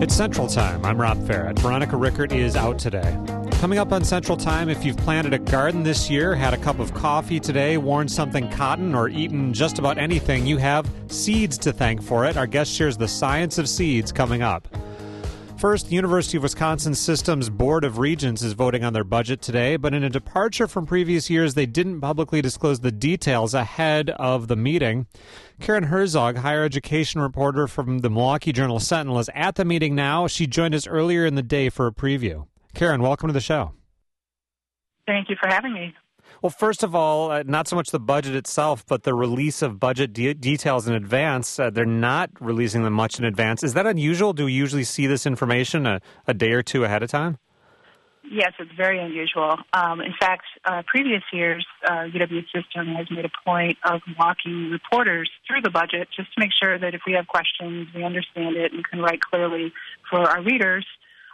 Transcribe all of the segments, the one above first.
It's Central Time. I'm Rob Farrett. Veronica Rickert is out today. Coming up on Central Time, if you've planted a garden this year, had a cup of coffee today, worn something cotton, or eaten just about anything, you have seeds to thank for it. Our guest shares the science of seeds coming up. First, the University of Wisconsin System's Board of Regents is voting on their budget today, but in a departure from previous years, they didn't publicly disclose the details ahead of the meeting. Karen Herzog, higher education reporter from the Milwaukee Journal-Sentinel, is at the meeting now. She joined us earlier in the day for a preview. Karen, welcome to the show. Thank you for having me. Well, first of all, not so much the budget itself, but the release of budget details in advance. They're not releasing them much in advance. Is that unusual? Do we usually see this information a day or two ahead of time? Yes, it's very unusual. In fact, previous years, UW System has made a point of walking reporters through the budget just to make sure that if we have questions, we understand it and can write clearly for our readers.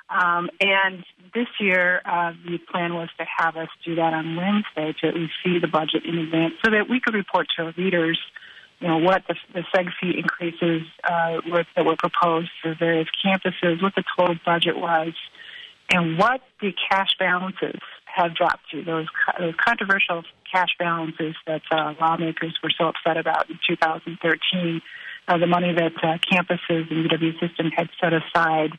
And this year, the plan was to have us do that on Wednesday to at least see the budget in advance so that we could report to our readers, what the seg fee increases that were proposed for various campuses, what the total budget was, and what the cash balances have dropped to, those controversial cash balances that lawmakers were so upset about in 2013, the money that campuses and UW System had set aside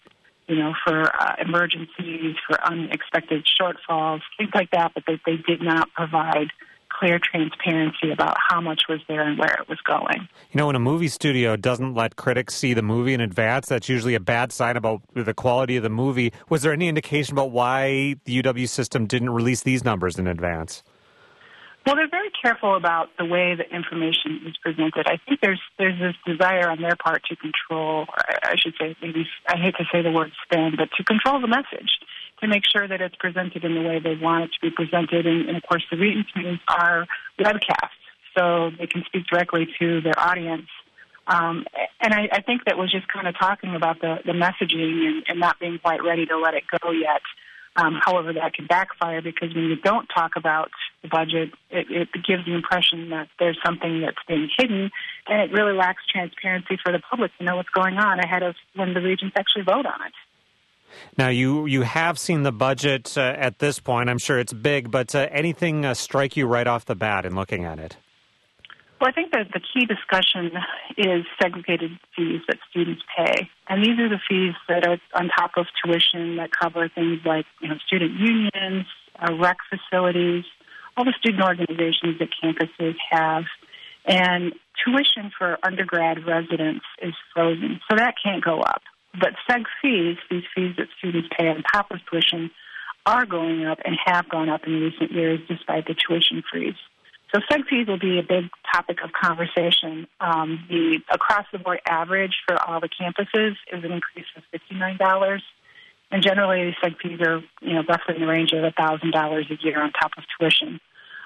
for emergencies, for unexpected shortfalls, things like that, but they did not provide clear transparency about how much was there and where it was going. When a movie studio doesn't let critics see the movie in advance, that's usually a bad sign about the quality of the movie. Was there any indication about why the UW System didn't release these numbers in advance? Well, they're very careful about the way the information is presented. I think there's this desire on their part to control, I should say, maybe I hate to say the word spin, but to control the message, to make sure that it's presented in the way they want it to be presented. And of course, the Regents meetings are webcast, so they can speak directly to their audience. And I think that was just kind of talking about the messaging and not being quite ready to let it go yet. However, that can backfire because when you don't talk about the budget, it gives the impression that there's something that's being hidden, and it really lacks transparency for the public to know what's going on ahead of when the regents actually vote on it. Now, you have seen the budget at this point. I'm sure it's big, but anything strike you right off the bat in looking at it? Well, I think that the key discussion is segregated fees that students pay. And these are the fees that are on top of tuition that cover things like, student unions, rec facilities, all the student organizations that campuses have. And tuition for undergrad residents is frozen, so that can't go up. But seg fees, these fees that students pay on top of tuition, are going up and have gone up in recent years despite the tuition freeze. So seg fees will be a big topic of conversation. The across-the-board average for all the campuses is an increase of $59. And generally, seg fees are, roughly in the range of $1,000 a year on top of tuition.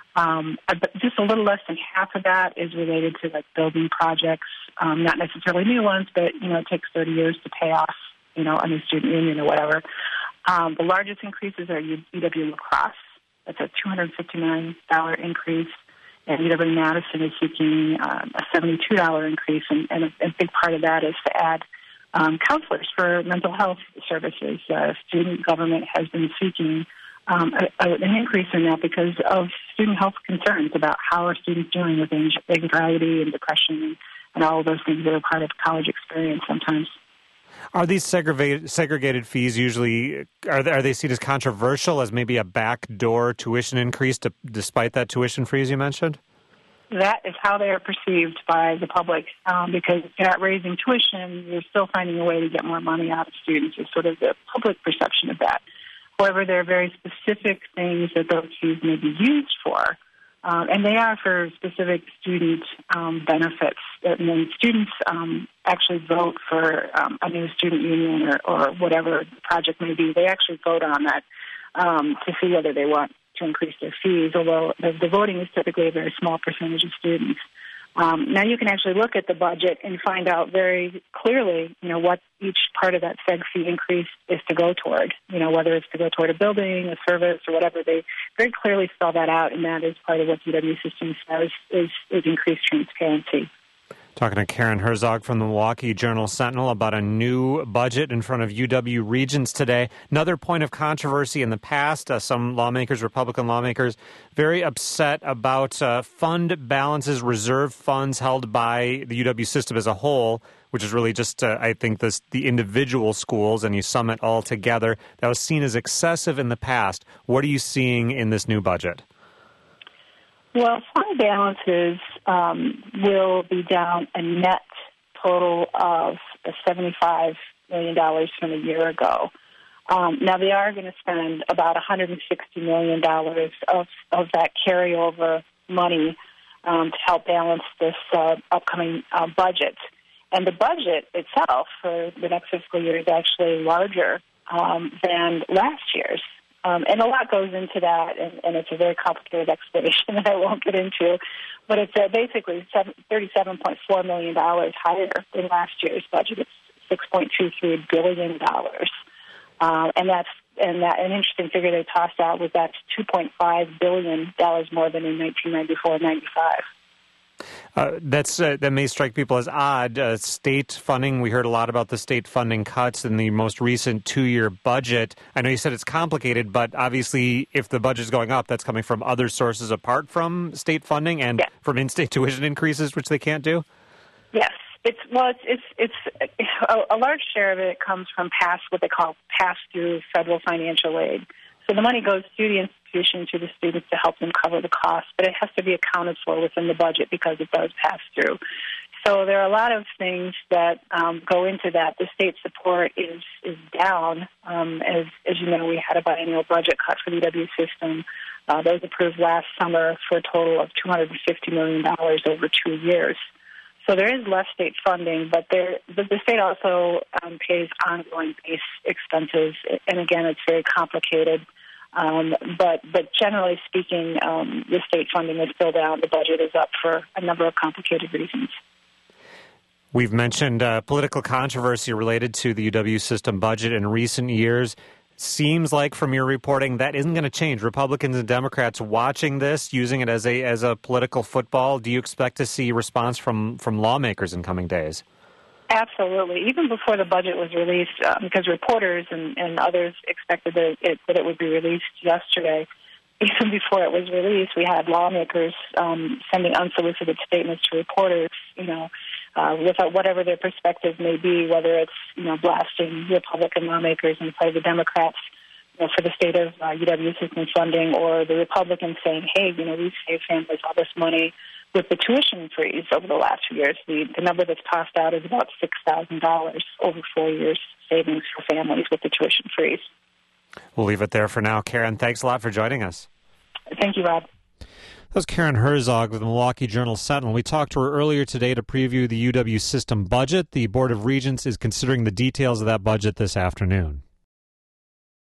But just a little less than half of that is related to, building projects, not necessarily new ones, but, it takes 30 years to pay off, a new student union or whatever. The largest increases are UW La Crosse. That's a $259 increase. And UW-Madison is seeking a $72 increase, and a big part of that is to add counselors for mental health services. Student government has been seeking an increase in that because of student health concerns about how are students doing with anxiety and depression and all of those things that are part of college experience sometimes. Are these segregated fees usually, are they seen as controversial, as maybe a backdoor tuition increase despite that tuition freeze you mentioned? That is how they are perceived by the public because you're not raising tuition, you're still finding a way to get more money out of students is sort of the public perception of that. However, there are very specific things that those fees may be used for. And they are for specific student benefits. And when students actually vote for a new student union or whatever the project may be, they actually vote on that to see whether they want to increase their fees, although the voting is typically a very small percentage of students. Now you can actually look at the budget and find out very clearly, what each part of that seg fee increase is to go toward, whether it's to go toward a building, a service, or whatever. They very clearly spell that out, and that is part of what UW System says is increased transparency. Talking to Karen Herzog from the Milwaukee Journal-Sentinel about a new budget in front of UW Regents today. Another point of controversy in the past, some lawmakers, Republican lawmakers, very upset about fund balances, reserve funds held by the UW system as a whole, which is really just, I think, the individual schools, and you sum it all together. That was seen as excessive in the past. What are you seeing in this new budget? Well, fund balances will be down a net total of $75 million from a year ago. Now, they are going to spend about $160 million of that carryover money to help balance this upcoming budget. And the budget itself for the next fiscal year is actually larger than last year's. And a lot goes into that, and it's a very complicated explanation that I won't get into. But it's basically $37.4 million higher than last year's budget. It's $6.23 billion. And an interesting figure they tossed out was that's $2.5 billion more than in 1994-95. That may strike people as odd. State funding, we heard a lot about the state funding cuts in the most recent 2-year budget. I know you said it's complicated, but obviously if the budget is going up, that's coming from other sources apart from state funding and from in-state tuition increases, which they can't do? Yes. It's a large share of it comes from what they call pass-through federal financial aid. So the money goes to the institution, to the students to help them cover the cost, but it has to be accounted for within the budget because it does pass through. So there are a lot of things that go into that. The state support is down. As you know, we had a biennial budget cut for the UW system. That was approved last summer for a total of $250 million over 2 years. So there is less state funding, but the state also pays ongoing base expenses, and again, it's very complicated. But generally speaking, the state funding is still down. The budget is up for a number of complicated reasons. We've mentioned political controversy related to the UW system budget in recent years. Seems like from your reporting that isn't going to change. Republicans and Democrats watching this, using it as a political football. Do you expect to see response from lawmakers in coming days? Absolutely. Even before the budget was released, because reporters and others expected that it would be released yesterday. Even before it was released, we had lawmakers sending unsolicited statements to reporters, without whatever their perspective may be, whether it's, blasting Republican lawmakers and the Democrats, for the state of UW system funding, or the Republicans saying, hey, we've saved families all this money with the tuition freeze over the last few years. The number that's tossed out is about $6,000 over 4 years savings for families with the tuition freeze. We'll leave it there for now. Karen, thanks a lot for joining us. Thank you, Rob. That was Karen Herzog with the Milwaukee Journal-Sentinel. We talked to her earlier today to preview the UW system budget. The Board of Regents is considering the details of that budget this afternoon.